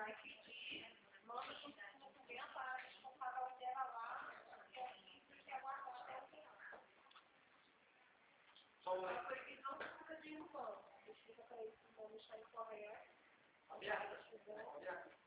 vai pedir, manda junto com o documento, a responsável dela lá, e aí você aguarda até o final. A previsão fica de irmão. Explica para eles que vão deixar incorreto. Aberta.